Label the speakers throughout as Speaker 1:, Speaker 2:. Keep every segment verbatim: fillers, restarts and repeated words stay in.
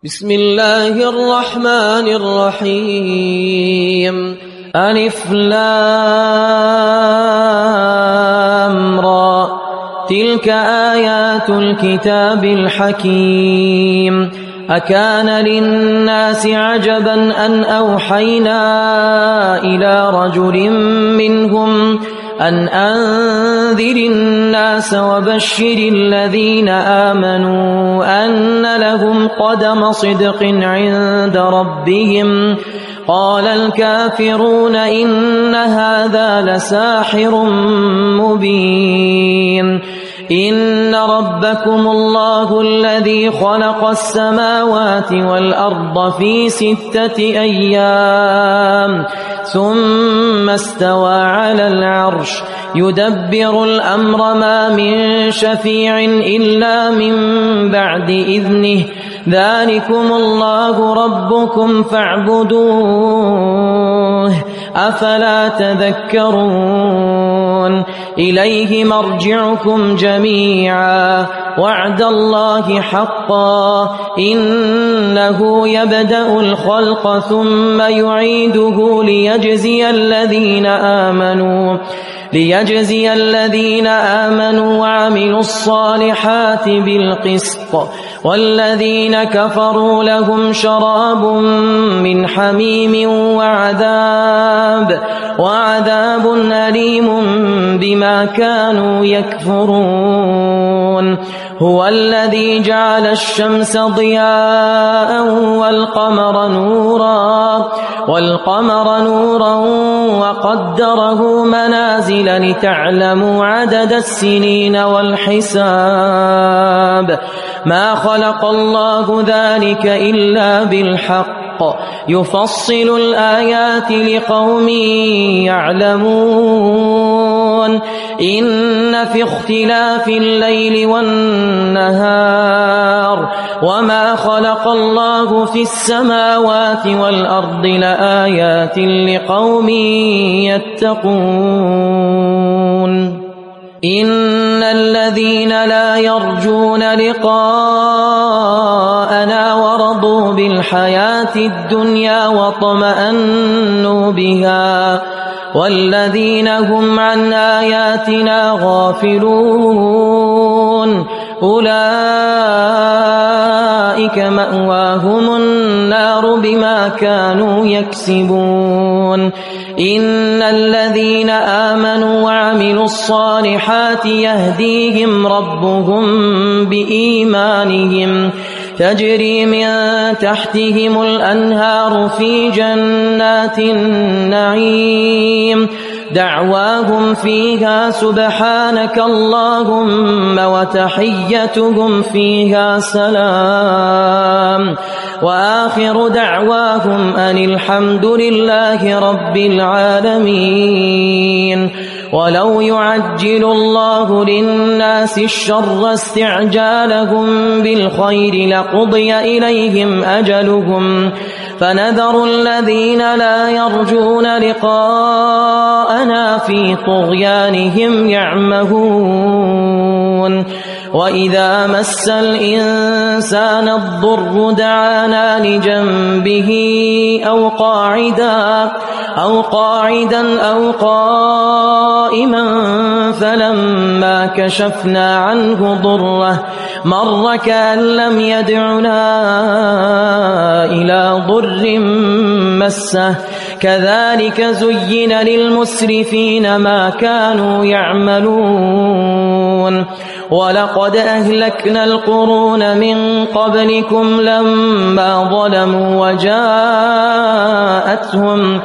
Speaker 1: بسم الله الرحمن الرحيم ألف لام را تلك آيات الكتاب الحكيم أكان للناس عجبا أن أوحينا إلى رجل منهم أن أنذر الناس وبشر الذين آمنوا أن لهم قدم صدق عند ربهم قال الكافرون إن هذا لساحر مبين إن ربكم الله الذي خلق السماوات والأرض في ستة أيام ثم استوى على العرش يدبر الأمر ما من شفيع إلا من بعد إذنه ذلكم الله ربكم فاعبدوه أفلا تذكرون إليه مرجعكم جميعا وعد الله حقا إنه يبدأ الخلق ثم يعيده ليجزي الذين آمنوا ليجزي الذين آمنوا وعملوا الصالحات بالقسط والذين كفروا لهم شراب من حميم وعذاب وعذاب أليم بما كانوا يكفرون هو الذي جعل الشمس ضياء والقمر نورا والقمر نورا وقدره منازل لتعلموا عدد السنين والحساب ما خلق الله ذلك إلا بالحق يفصل الآيات لقوم يعلمون إن في اختلاف الليل والنهار وما خلق الله في السماوات والأرض لآيات لقوم يتقون إن الذين لا يرجون لقاءنا ورضوا بالحياة الدنيا واطمأنوا بها والذين هم عن آياتنا غافلون أولئك مأواهم النار بما كانوا يكسبون إن الذين آمنوا وعملوا الصالحات يهديهم ربهم بإيمانهم تجري من تحتهم الأنهار في جنات النعيم دعواهم فيها سبحانك اللهم وتحيتهم فيها سلام وآخر دعواهم أن الحمد لله رب العالمين ولو يعجل الله للناس الشر استعجالهم بالخير لقضي إليهم أجلهم فنذر الذين لا يرجون لقاءنا في طغيانهم يعمهون وإذا مس الإنسان الضر دعانا لجنبه أو قاعدا أو قاعدا أو قائما فلما كشفنا عنه ضره مر كأن لم يدعنا إلى ضر مسه كذلك زين للمسرفين ما كانوا يعملون ولقد أهلكنا القرون من قبلكم لما ظلموا وجاءتهم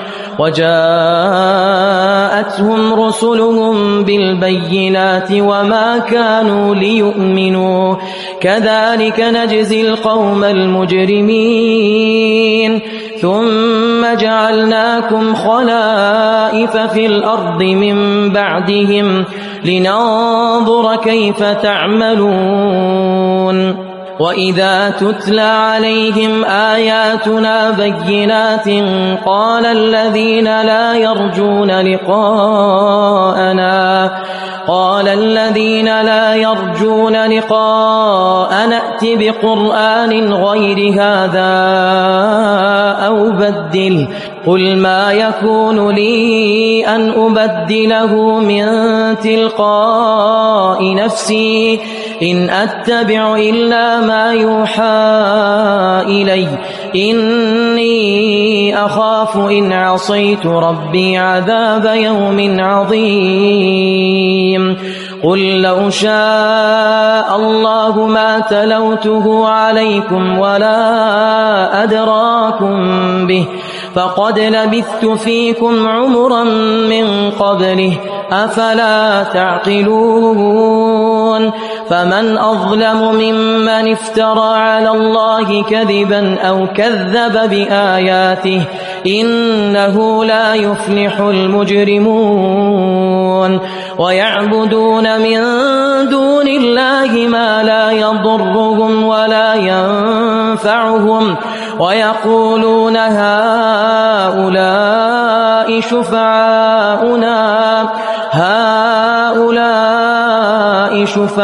Speaker 1: وجاءتهم رسلهم بالبينات وما كانوا ليؤمنوا كذلك نجزي القوم المجرمين ثم جعلناكم خلائف في الأرض من بعدهم لننظر كيف تعملون وإذا تتلى عليهم آياتنا بينات قال الذين لا يرجون لقاءنا قال الذين لا يرجون لقاءنا ائت بقرآن غير هذا أو بدله قل ما يكون لي أن أبدله من تلقاء نفسي إن أتبع إلا ما يوحى إلي إني أخاف إن عصيت ربي عذاب يوم عظيم قل لو شاء الله ما تلوته عليكم ولا أدراكم به فقد لبثت فيكم عمرا من قبله أفلا تعقلون فمن أظلم ممن افترى على الله كذبا أو كذب بآياته إنه لا يفلح المجرمون ويعبدون من دون الله ما لا يضرهم ولا ينفعهم ويقولون هؤلاء شفعاؤنا هؤلاء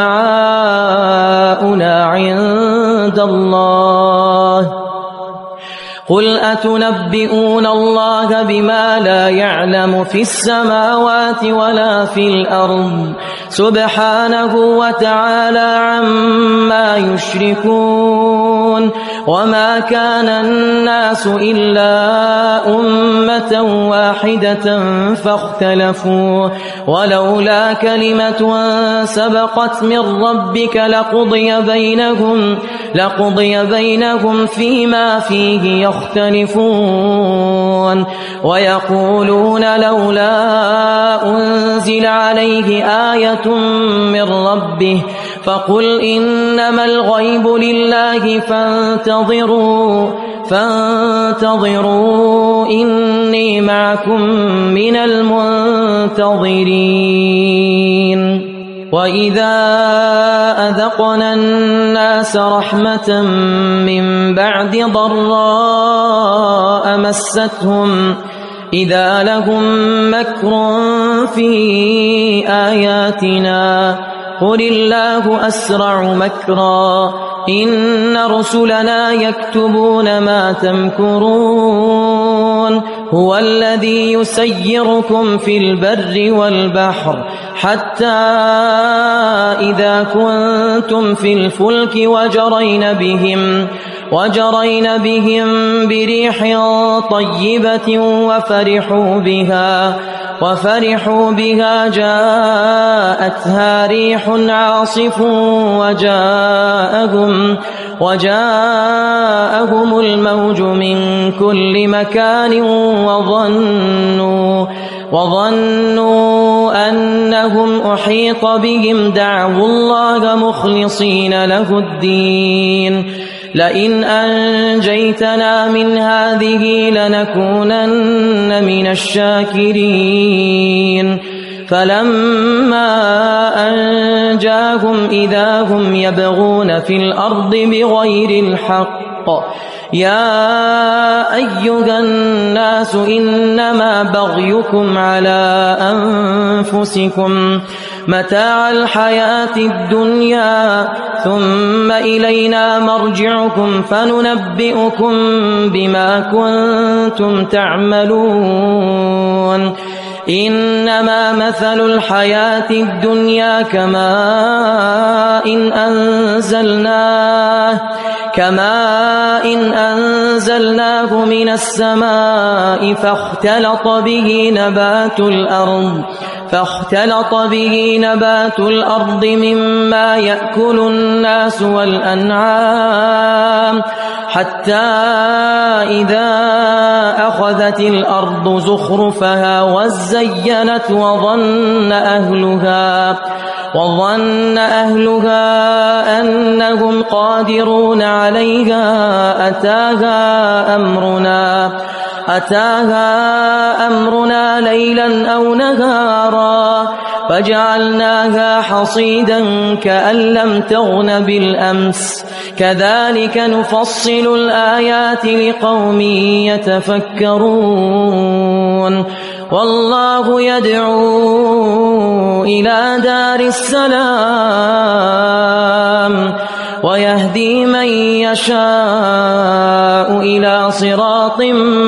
Speaker 1: شفعاؤنا عند الله قل أتنبئون الله بما لا يعلم في السماوات ولا في الأرض سبحانه وتعالى عما يشركون وما كان الناس إلا أمة واحدة فاختلفوا ولولا كلمة سبقت من ربك لقضي بينهم لقضي بينهم فيما فيه يختلفون ويقولون لولا أنزل عليه آية من ربه فقل إنما الغيب لله فانتظروا فانتظروا إني معكم من المنتظرين وإذا أذقنا الناس رحمة من بعد ضراء مستهم إذا لهم مكر في آياتنا قل الله أسرع مكرا إن رسلنا يكتبون ما تمكرون هو الذي يسيركم في البر والبحر حتى إذا كنتم في الفلك وجرين بهم وجرين بهم بريح طيبة وفرحوا بها وفرحوا بها جاءتها ريح عاصف وجاءهم وجاءهم الموج من كل مكان وظنوا وظنوا أنهم أحيط بهم دعوا الله مخلصين له الدين لئن أنجيتنا من هذه لنكونن من الشاكرين فلما أنجاهم إذا هم يبغون في الأرض بغير الحق يا أيها الناس إنما بغيكم على أنفسكم متاع الحياة الدنيا ثم إلينا مرجعكم فننبئكم بما كنتم تعملون إنما مثل الحياة الدنيا كماء إن أنزلناه كماء إن أنزلناه من السماء فاختلط به نبات الأرض فاختلط به نبات الأرض مما يأكل الناس والأنعام حتى إذا أخذت الأرض زخرفها وزينت وظن أهلها وظن أهلها أنهم قادرون عليها أتاها أمرنا أتاها أمرنا ليلا أو نهارا فجعلناها حصيدا كأن لم تغن بالأمس كذلك نفصل الآيات لقوم يتفكرون والله يدعو إلى دار السلام ويهدي من يشاء إلى صراط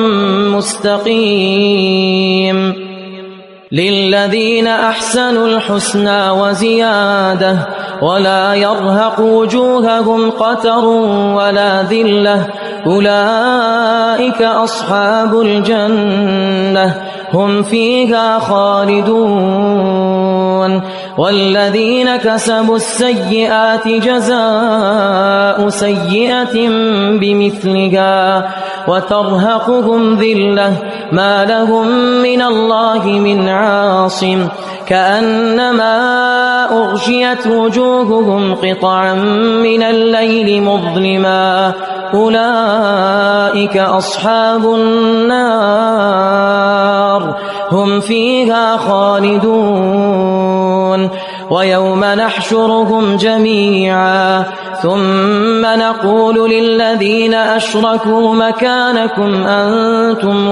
Speaker 1: مستقيم للذين أحسنوا الحسنى وزيادة ولا يرهق وجوههم قتر ولا ذلة أولئك أصحاب الجنة هم فيها خالدون والذين كسبوا السيئات جزاء سيئة بمثلها وترهقهم ذلة ما لهم من الله من عاصم كأنما أغشيت وجوههم قطعا من الليل مظلما أولئك أصحاب النار هم فيها خالدون ويوم نحشرهم جميعا ثم نقول للذين أشركوا مكانكم أنتم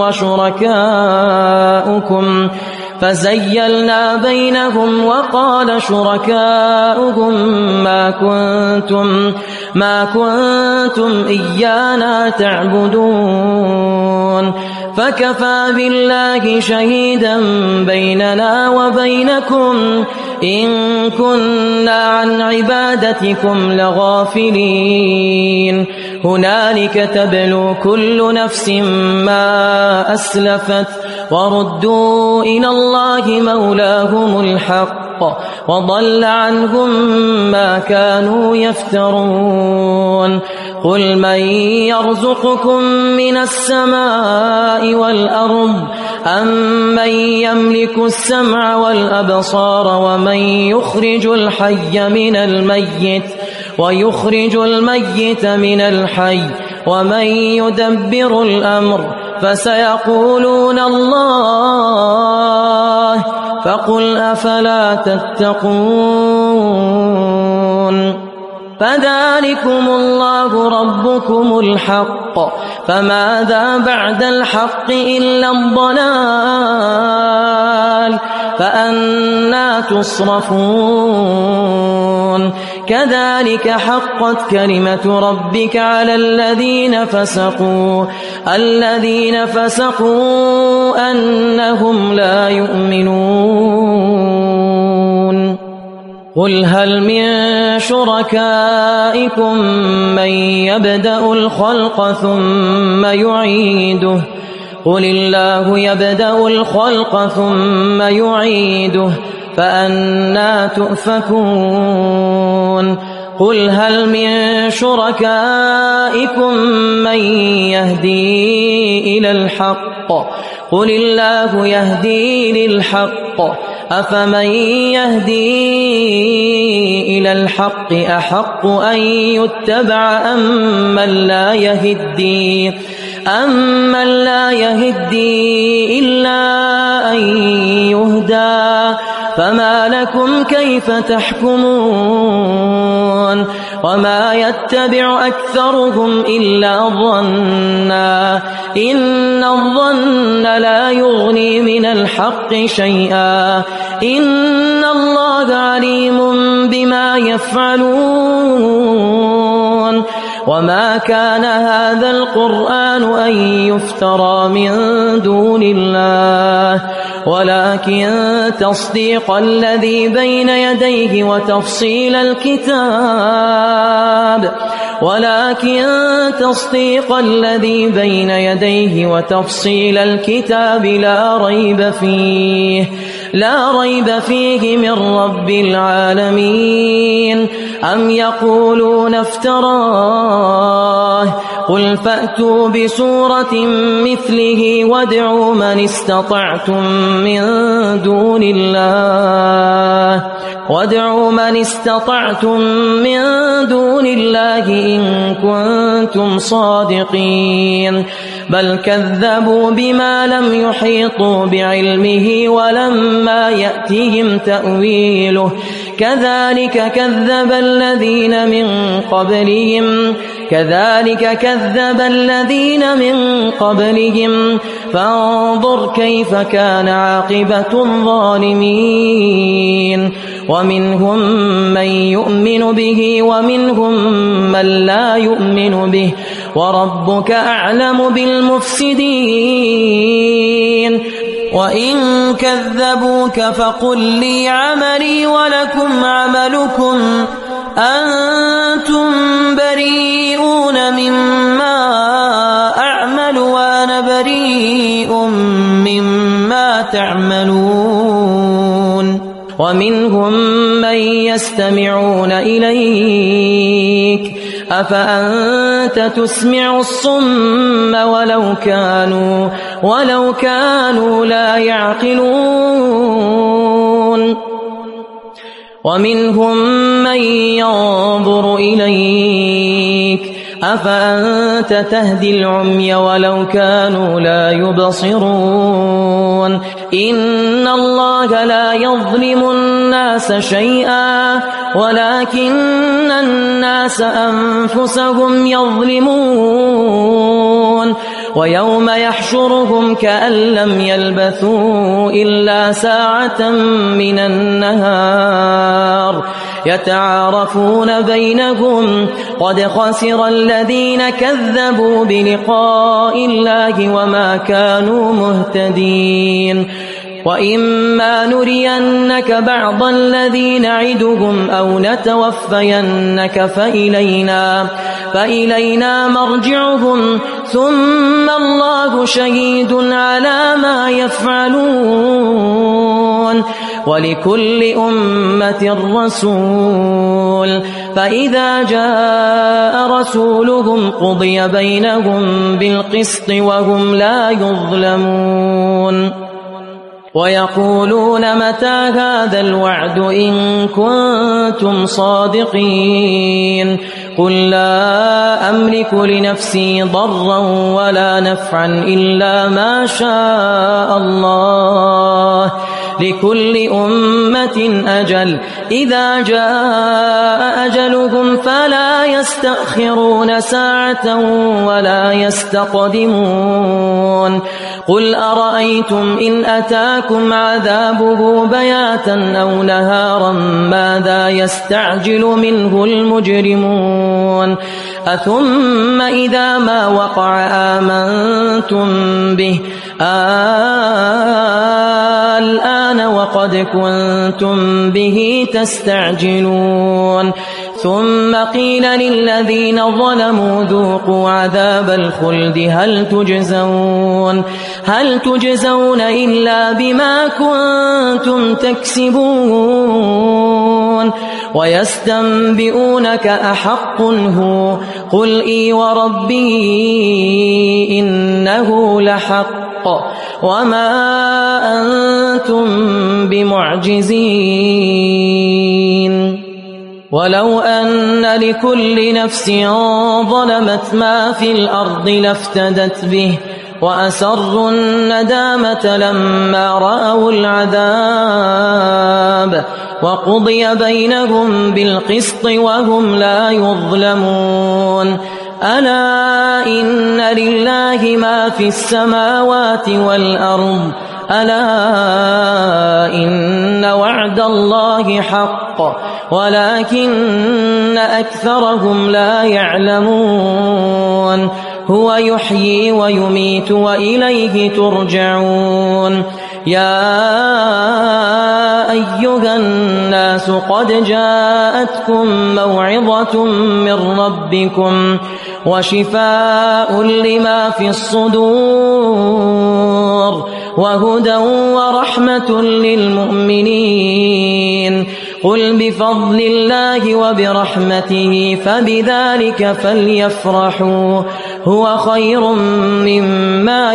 Speaker 1: وشركاؤكم فزيلنا بينهم وقال شركاؤهم ما كنتم ما كنتم إيانا تعبدون فكفى بالله شهيدا بيننا وبينكم إن كنا عن عبادتكم لغافلين هنالك تبلو كل نفس ما أسلفت وردوا إلى الله مولاهم الحق وضل عنهم ما كانوا يفترون قل من يرزقكم من السماء والأرض أم من يملك السمع والأبصار ومن يخرج الحي من الميت ويخرج الميت من الحي ومن يدبر الأمر فسيقولون الله فقل أفلا تتقون فذلكم الله ربكم الحق فماذا بعد الحق إلا الضلال فأنى تصرفون كذلك حقت كلمة ربك على الذين فسقوا الذين فسقوا أنهم لا يؤمنون قل هل من شركائكم من يبدأ الخلق ثم يعيده قل الله يبدأ الخلق ثم يعيده فأنى تؤفكون قل هل من شركائكم من يهدي إلى الحق قل الله يهدي للحق أفمن يهدي إلى الحق أحق أن يتبع أم من لا يهدي أم من لا يهدي إلا أن يهدى فما لكم كيف تحكمون وما يتبع أكثرهم إلا ظنا إن الظن لا يغني من الحق شيئا إن الله عليم بما يفعلون وما كان هذا القرآن أن يفترى من دون الله ولكن تصديق الذي بين يديه وتفصيل الكتاب ولكن تصديق الذي بين يديه وتفصيل الكتاب لا ريب فيه لا ريب فيه من رب العالمين أم يقولون افتراه الله قل فأتوا بسورة مثله وادعوا من استطعتم من دون الله وادعوا من استطعتم من دون الله إن كنتم صادقين بل كذبوا بما لم يحيطوا بعلمه ولما يأتهم تأويله كذلك كذب الذين من قبلهم كذلك كذب الذين من قبلهم فانظر كيف كان عاقبة الظالمين ومنهم من يؤمن به ومنهم من لا يؤمن به وربك أعلم بالمفسدين وإن كذبوك فقل لي عملي ولكم عملكم أنتم بريئون مما أعمل وأنا بريء مما تعملون ومنهم من يستمعون إليك أفأنت تسمع الصم ولو كانوا ولو كانوا لا يعقلون ومنهم من ينظر إليك أفأنت تهدي العمي ولو كانوا لا يبصرون إن الله لا يظلم الناس شيئا ولكن الناس أنفسهم يظلمون ويوم يحشرهم كأن لم يلبثوا إلا ساعة من النهار يتعارفون بينهم قد خسر الذين كذبوا بلقاء الله وما كانوا مهتدين وإما نرينك بعض الذي نعدهم أو نتوفينك فإلينا, فإلينا مرجعهم ثم الله شهيد على ما يفعلون ولكل أمة رسول فإذا جاء رسولهم قضي بينهم بالقسط وهم لا يظلمون ويقولون متى هذا الوعد إن كنتم صادقين قل لا أملك لنفسي ضرا ولا نفعا إلا ما شاء الله لكل أمة أجل إذا جاء أجلهم فلا يستأخرون ساعة ولا يستقدمون قل أرأيتم إن أتاكم عذابه بياتا أو نهارا ماذا يستعجل منه المجرمون أثم إذا ما وقع آمنتم به الآن وقد كنتم به تستعجلون ثم قيل للذين ظلموا ذوقوا عذاب الخلد هل تجزون هل تجزون إلا بما كنتم تكسبون ويستنبئونك أحق هو قل إي وربي إنه لحق وما أنتم بمعجزين ولو أن لكل نفس ظلمت ما في الأرض لافتدت به وأسروا الندامة لما رأوا العذاب وقضي بينهم بالقسط وهم لا يظلمون ألا إن لله ما في السماوات والأرض ألا إن وعد الله حق ولكن أكثرهم لا يعلمون هو يحيي ويميت وإليه ترجعون يا أيها الناس قد جاءتكم موعظة من ربكم وشفاء لما في الصدور وهدى ورحمة للمؤمنين قل بفضل الله وبرحمته فبذلك فليفرحوا هو خير مما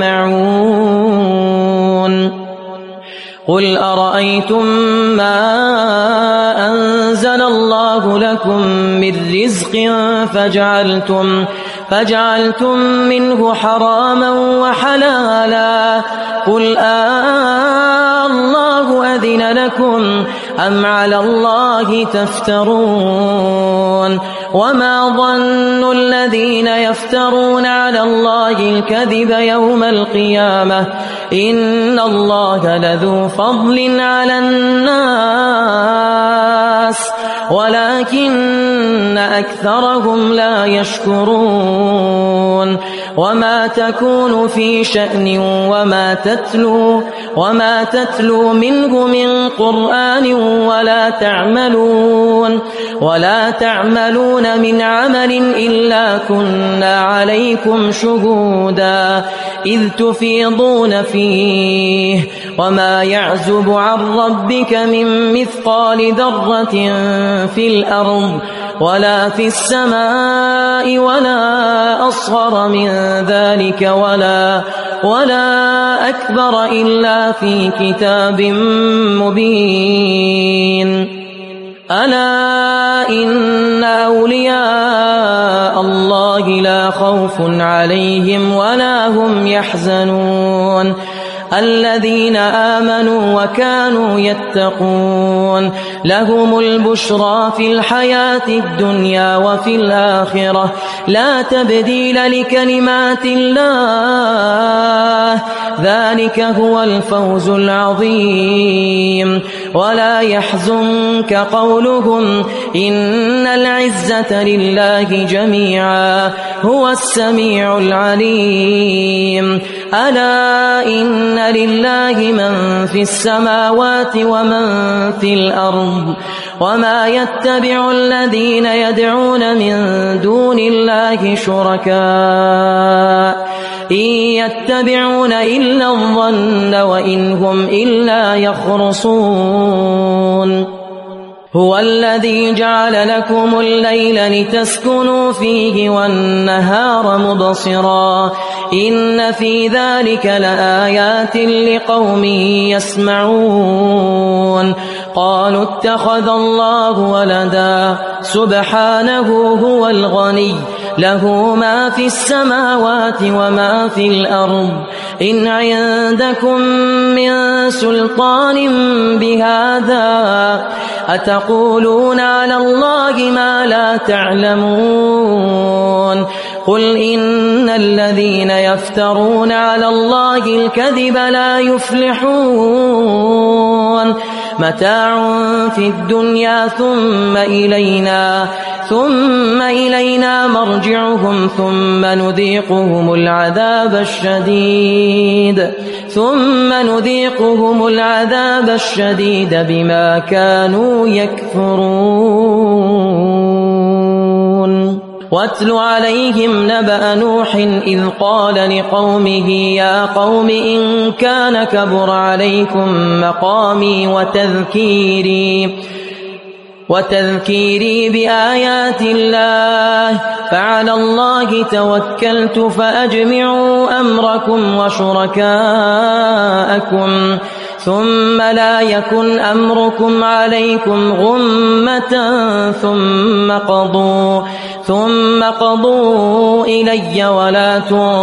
Speaker 1: يجمعون قل أرأيتم ما أنزل الله لكم من رزق فجعلتم, فجعلتم منه حراما وحلالا قل آه الله أذن لكم أم على الله تفترون وما ظن الذين يفترون على الله الكذب يوم القيامة إن الله لذو فضل على الناس ولكن أكثرهم لا يشكرون وما تكون في شأن وما تتلو وما تتلو منه من قرآن ولا تعملون ولا تعملون من عمل إلا كنا عليكم شهودا إذ تفيضون فيه وما يعزب عن ربك من مثقال ذرة في الأرض ولا في السماء ولا أصغر من ذلك ولا ولا أكبر إلا في كتاب مبين ألا إن أولياء الله لا خوف عليهم ولا هم يحزنون الذين آمنوا وكانوا يتقون لهم البشرى في الحياة الدنيا وفي الآخرة لا تبديل لكلمات الله ذلك هو الفوز العظيم ولا يحزنك قولهم إن العزة لله جميعا هو السميع العليم ألا إن لله من في السماوات ومن في الأرض وما يتبع الذين يدعون من دون الله شركاء إن يتبعون إلا الظن وإن هم إلا يخرصون هو الذي جعل لكم الليل لتسكنوا فيه والنهار مبصرا إن في ذلك لآيات لقوم يسمعون قالوا اتخذ الله ولدا سبحانه هو الغني له ما في السماوات وما في الأرض إن عندكم من سلطان بهذا أتقولون على الله ما لا تعلمون قل إن الذين يفترون على الله الكذب لا يفلحون متاع في الدنيا ثم إلينا ثم إلينا مرجعهم ثم نذيقهم العذاب الشديد ثم نذيقهم العذاب الشديد بما كانوا يكفرون واتل عليهم نبأ نوح إذ قال لقومه يا قوم إن كان كبر عليكم مقامي وتذكيري وتذكيري بآيات الله فعلى الله توكلت فأجمعوا أمركم وشركاءكم ثم لا يكن أمركم عليكم غمة ثم قضوا ثم قضوا إلي ولا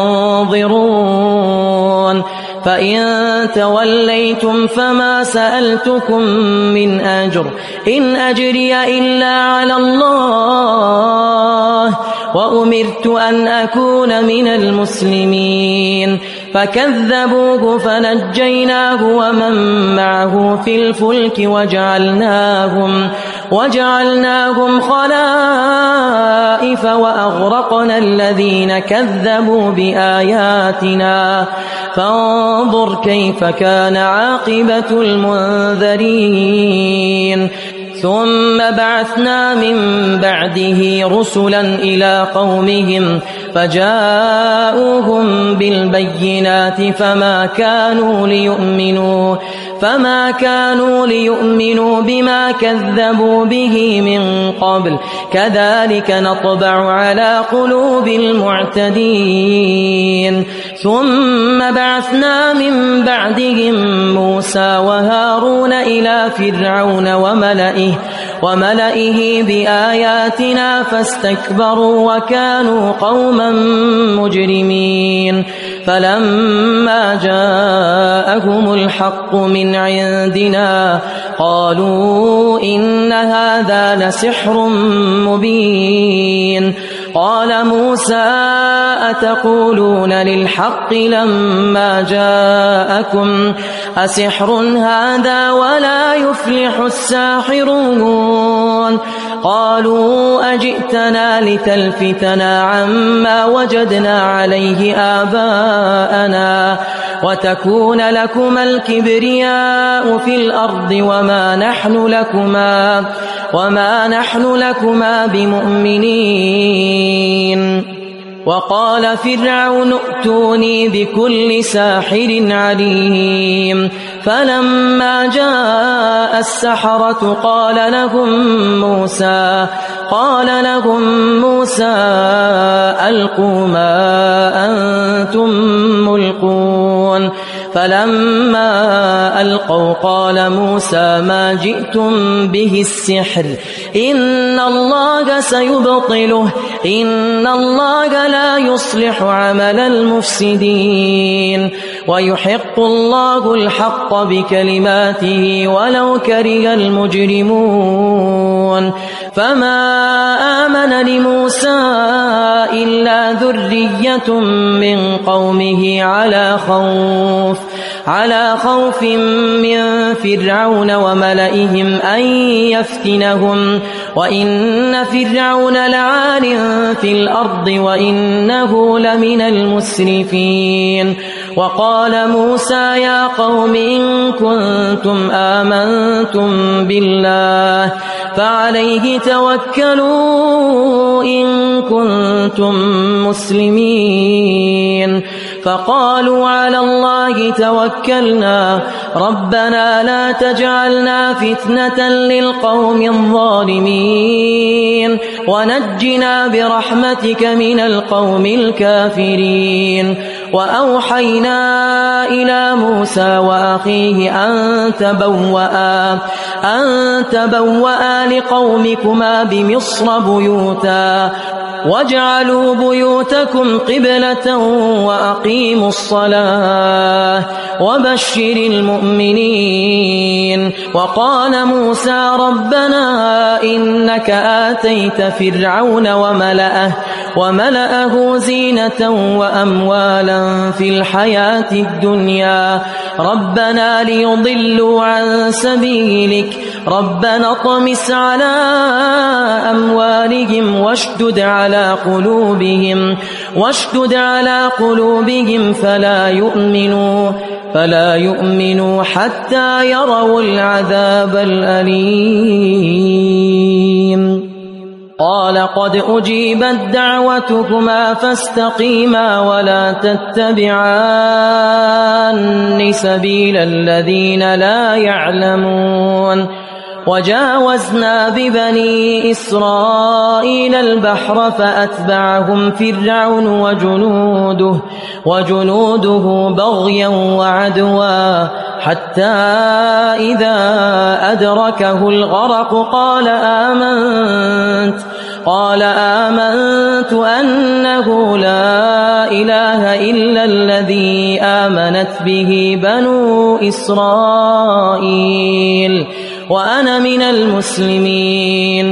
Speaker 1: تنظرون فإن توليتم فما سألتكم من أجر إن أجري إلا على الله وأمرت أن أكون من المسلمين فكذبوه فنجيناه ومن معه في الفلك وجعلناهم وجعلناهم خلائف وأغرقنا الذين كذبوا بآياتنا فانظر كيف كان عاقبة المنذرين ثم بعثنا من بعده رسلا إلى قومهم فجاءوهم بالبينات فما كانوا ليؤمنوا فما كانوا ليؤمنوا بما كذبوا به من قبل كذلك نطبع على قلوب المعتدين ثم بعثنا من بعدهم موسى وهارون إلى فرعون وملئه وملئه بآياتنا فاستكبروا وكانوا قوما مجرمين فلما جاءهم الحق من عندنا قالوا إن هذا لسحر مبين قال موسى أتقولون للحق لما جاءكم أسحر هذا ولا يفلح الساحرون قالوا أجئتنا لتلفتنا عما وجدنا عليه آباءنا وتكون لكما الكبرياء في الأرض وما نحن لكما وما نحن لكما بمؤمنين وقال فرعون ائتوني بكل ساحر عليم فلما جاء السحرة قال لهم موسى قال لهم موسى ألقوا ما أنتم ملقون فلما ألقوا قال موسى ما جئتم به السحر إن الله سيبطله إن الله لا يصلح عمل المفسدين ويحق الله الحق بكلماته ولو كره المجرمون فما آمن لموسى إلا ذرية من قومه على خوف على خوف من فرعون وملئهم أن يفتنهم وإن فرعون لعال في الأرض وإنه لمن المسرفين وقال موسى يا قوم إن كنتم آمنتم بالله فعليه توكلوا إن كنتم مسلمين فقالوا على الله توكلنا ربنا لا تجعلنا فتنة للقوم الظالمين ونجنا برحمتك من القوم الكافرين وأوحينا إلى موسى وأخيه أن تبوأ أن تبوأ لقومكما بمصر بيوتا واجعلوا بيوتكم قبلة وأقيموا الصلاة وبشر المؤمنين وقال موسى ربنا إنك آتيت فرعون وملأه وملأه زينة وأموالا في الحياة الدنيا ربنا ليضلوا عن سبيلك ربنا اطمس على أموالهم واشدد على قلوبهم واشدد على قلوبهم فلا يؤمنوا فلا يؤمنوا حتى يروا العذاب الأليم قال قد أجيبت دعوتكما فاستقيما ولا تتبعان سبيل الذين لا يعلمون وجاوزنا ببني إسرائيل البحر فأتبعهم فرعون وجنوده وجنوده بغيا وعدوا حتى إذا أدركه الغرق قال آمنت قال آمنت أنه لا إله إلا الذي آمنت به بنو إسرائيل وأنا من المسلمين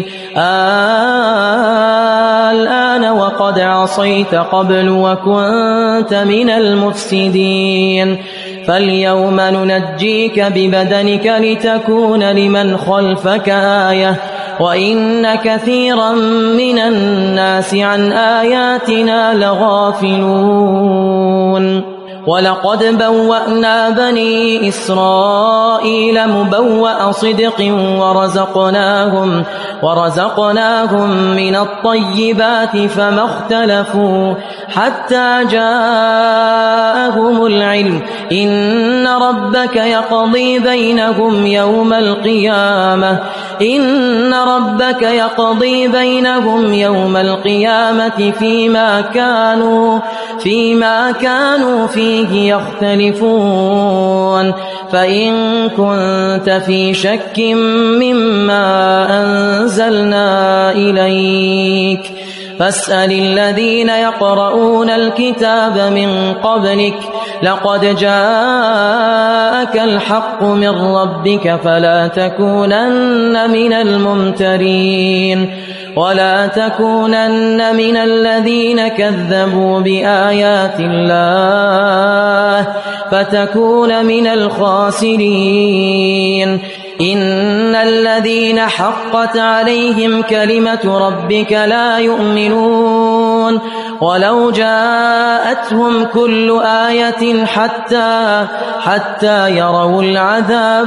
Speaker 1: الآن وقد عصيت قبل وكنت من المفسدين فاليوم ننجيك ببدنك لتكون لمن خلفك آية وإن كثيرا من الناس عن آياتنا لغافلون ولقد بوأنا بني إسرائيل مبوأ صدق ورزقناهم, ورزقناهم من الطيبات فما اختلفوا حتى جاءهم العلم إن ربك يقضي بينهم يوم القيامة إن ربك يقضي بينهم يوم القيامة فيما كانوا فيما كانوا فيه يختلفون فإن كنت في شك مما أنزلنا إليك فاسأل الذين يقرؤون الكتاب من قبلك لقد جاءك الحق من ربك فلا تكونن من الممترين ولا تكونن من الذين كذبوا بآيات الله فتكون من الخاسرين إن الذين حقت عليهم كلمة ربك لا يؤمنون ولو جاءتهم كل آية حتى حتى يروا العذاب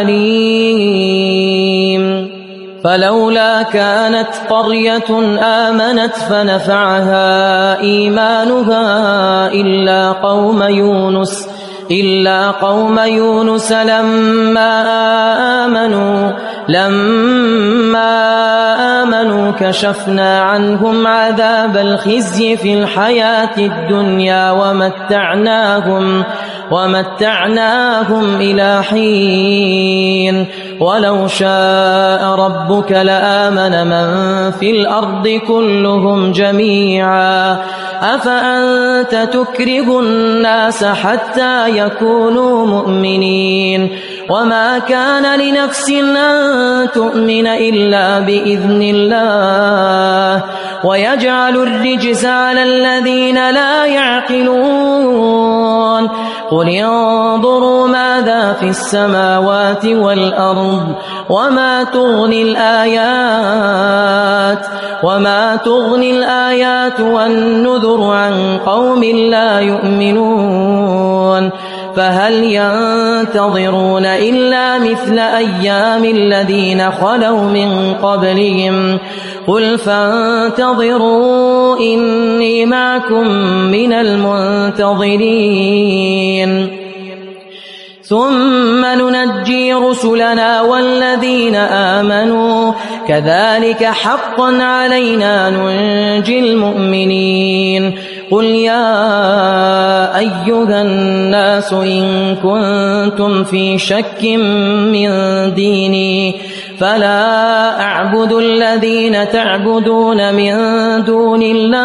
Speaker 1: الأليم فلولا كانت قرية آمنت فنفعها إيمانها إلا قوم يونس إلا قوم يونس لما آمنوا لما آمنوا كشفنا عنهم عذاب الخزي في الحياة الدنيا ومتعناهم ومتعناهم إلى حين ولو شاء ربك لآمن من في الأرض كلهم جميعا أفأنت تكره الناس حتى يكونوا مؤمنين وما كان لنفس أن تؤمن إلا بإذن الله ويجعل الرجس على الذين لا يعقلون قل انظروا ماذا في السماوات والأرض وما تغني الآيات وما تغني الآيات والنذر عن قوم لا يؤمنون فهل ينتظرون إلا مثل أيام الذين خلوا من قبلهم قل فانتظروا إني معكم من المنتظرين ثم ننجي رسلنا والذين آمنوا كذلك حقا علينا ننجي المؤمنين قل يا أيها الناس إن كنتم في شك من ديني فلا أعبد الذين تعبدون من دون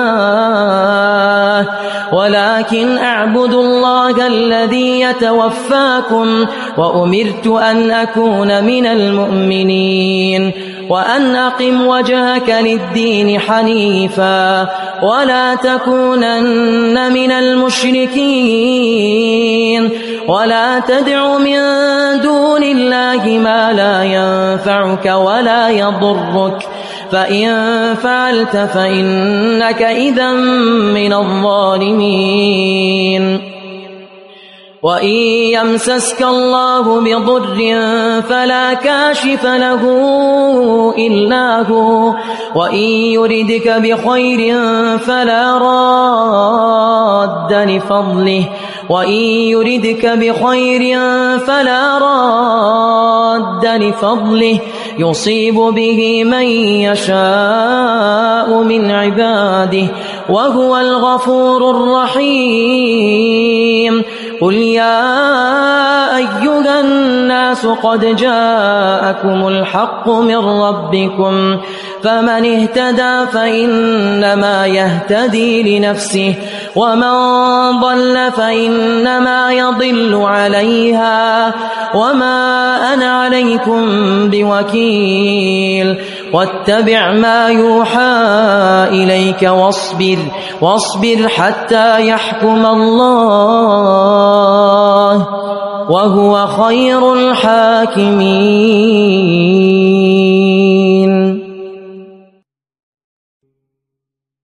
Speaker 1: الله ولكن أعبد الله الذي يتوفاكم وأمرت أن أكون من المؤمنين وأن أقم وجهك للدين حنيفا ولا تكونن من المشركين ولا تدع من دون الله ما لا ينفعك ولا يضرك فإن فعلت فإنك إذا من الظالمين وإن يمسسك الله بضر فلا كاشف له إلا هو وإن يردك بخير فلا راد لفضله وإن يردك بخير فلا راد لفضله يصيب به من يشاء من عباده وهو الغفور الرحيم قل يا أيها الناس قد جاءكم الحق من ربكم فمن اهتدى فإنما يهتدي لنفسه ومن ضل فإنما يضل عليها وما أنا عليكم بوكيل واتبع ما يوحى إليك واصبر واصبر حتى يحكم الله وهو خير الحاكمين.